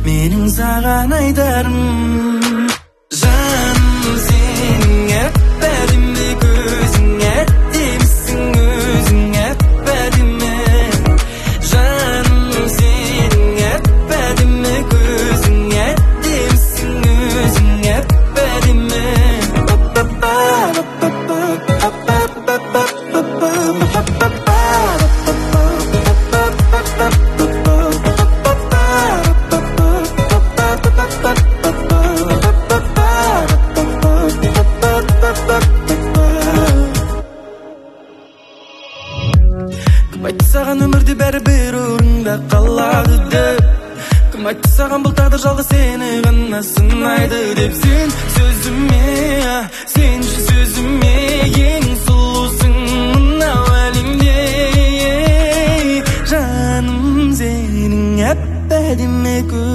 Менің саған айтарым, жаным сенің әп-әдемі көзің, әдемісің өзің әп-әдемі. Жаным сенің әп-әдемі көзің, әдемісің өзің әп-әдемі. Кім айтты саған өмірде бәрібір орында қалады деп? Кім айтты саған бұл тағдыр жалғыз сені ғана сынайды деп? Сен сөзіме, сен сөзіме ең сұлусың мынау әлемде. Жаным сенің әп-әдемі